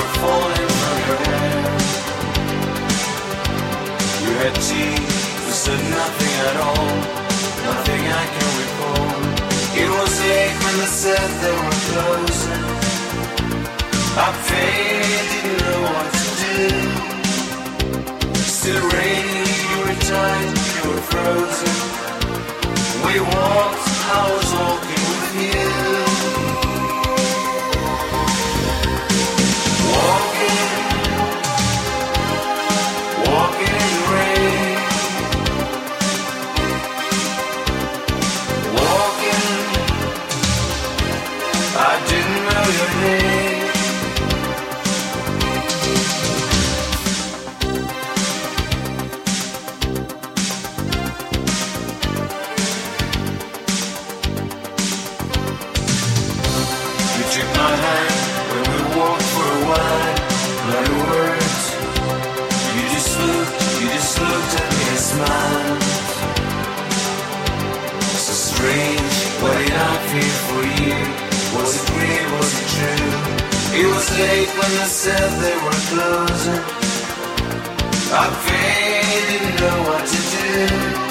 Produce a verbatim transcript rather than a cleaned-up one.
falling from your hair. You had teeth, you said nothing at all, nothing I can recall. It was late when they said they were closing. I faded, didn't know what to do. Still raining, you were tight, you were frozen. We walked, I was walking with you. Walking, walking in the rain. Walking, I didn't know your name. Took my hand when we walked for a while. Not a word. You just looked, you just looked at me and smiled. So strange, what did I feel for you? Was it real, was it true? It was late when they said they were closing. I faded, didn't know what to do.